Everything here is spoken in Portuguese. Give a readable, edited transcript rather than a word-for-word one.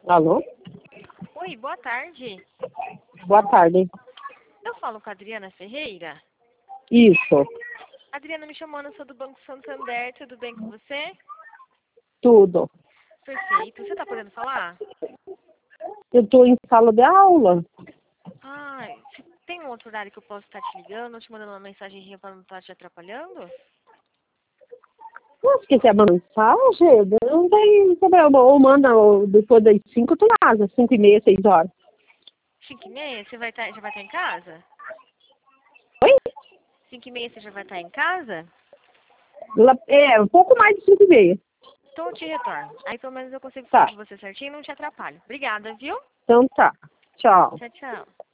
Alô? Oi, boa tarde. Boa tarde. Eu falo com a Adriana Ferreira. Isso, Adriana, me chamando, eu sou do Banco Santander, tudo bem com você? tudo. Perfeito. Você tá podendo falar? Eu estou em sala de aula. Ai, se tem um outro horário que eu posso estar te ligando, ou te mandando uma mensagenzinha para não estar te atrapalhando? Se quiser mandar mensagem, não tem problema. Ou manda depois das 5, tu casa, 5h30, 6 horas. 5h30? Você já vai estar em casa? Oi? 5h30 você já vai estar em casa? Um pouco mais de 5h30. Então eu te retorno. Aí pelo menos eu consigo falar Tá, com você certinho e não te atrapalho. Obrigada, viu? então tá. Tchau. Tchau, tchau.